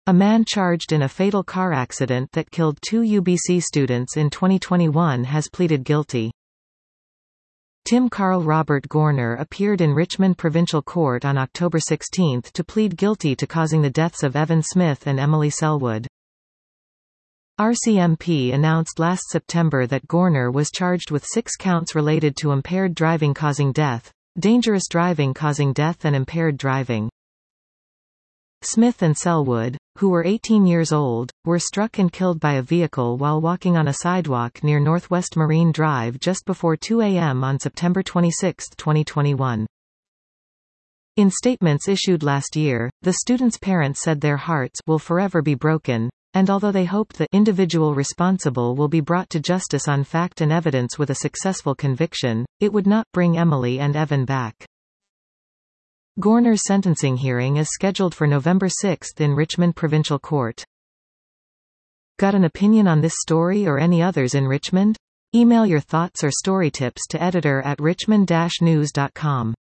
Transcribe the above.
A man charged in a fatal car accident that killed 2 UBC students in 2021 has pleaded guilty. Tim Carl Robert Gorner appeared in Richmond Provincial Court on October 16 to plead guilty to causing the deaths of Evan Smith and Emily Selwood. RCMP announced last September that Gorner was charged with 6 counts related to impaired driving causing death, dangerous driving causing death and impaired driving. Smith and Selwood, who were 18 years old, were struck and killed by a vehicle while walking on a sidewalk near Northwest Marine Drive just before 2 a.m. on September 26, 2021. In statements issued last year, the students' parents said their hearts will forever be broken, and although they hoped the individual responsible will be brought to justice on fact and evidence with a successful conviction, it would not bring Emily and Evan back. Gorner's sentencing hearing is scheduled for November 6 in Richmond Provincial Court. Got an opinion on this story or any others in Richmond? Email your thoughts or story tips to editor@richmond-news.com.